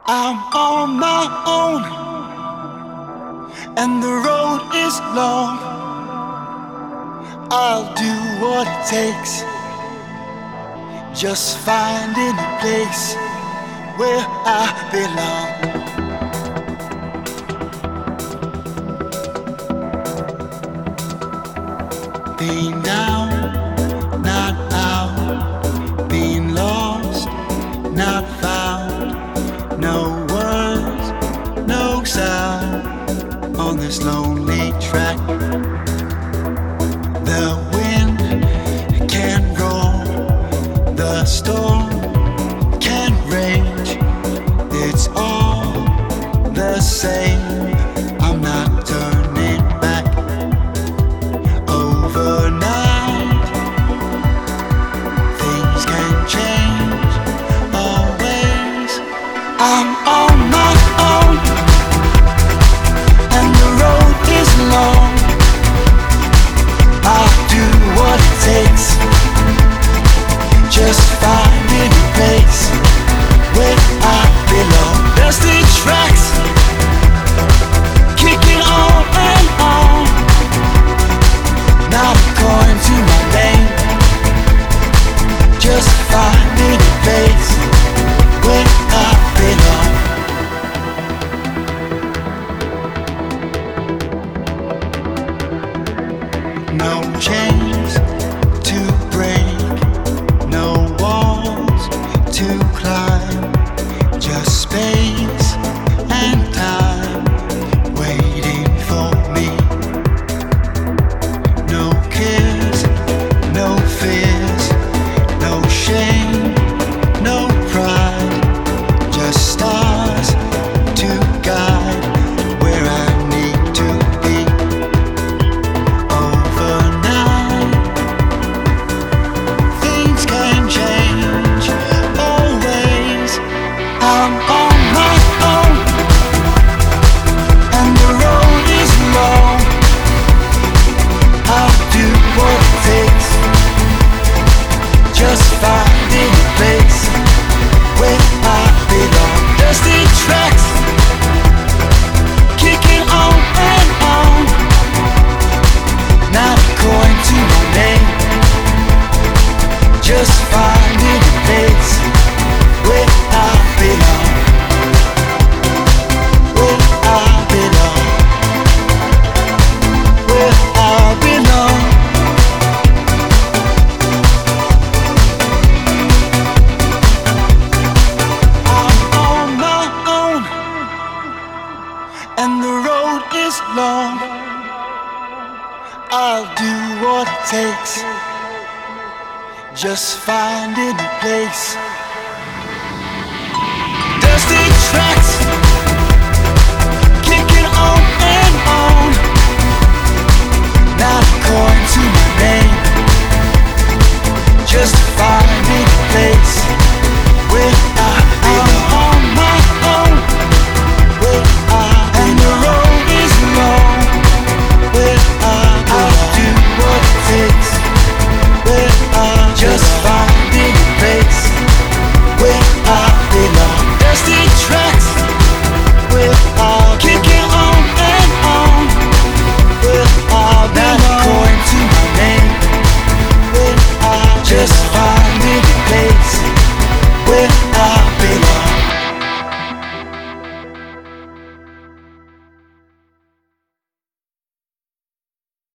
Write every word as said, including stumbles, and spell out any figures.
I'm on my own, and the road is long. I'll do what it takes, just finding a place where I belong. Being down, not out, being lost, not found. No words, no sound on this lonely track. The wind can roar, the storm can rage. It's all the same. I'm not turning back. Overnight, things can change always. I'm on my own, and the road is long. I'll do what it takes, just finding a place where I belong. Dusty tracks, kicking on and on, not according to my name, just finding a place where I belong. No chains to break, no walls to climb, just space and time waiting for me. No cares, no fears, no shame, no pride, just stars to guide where I need to be. Overnight, things can change always. I'm on my own, and the road is long. I'll do what it takes, just finding a place where I belong. Dusty tracks, kicking on and on, not according to my name, just finding a place where I belong. Where I belong. Where I belong. I'm on my own, and the road is long. I'll do what it takes, just finding a place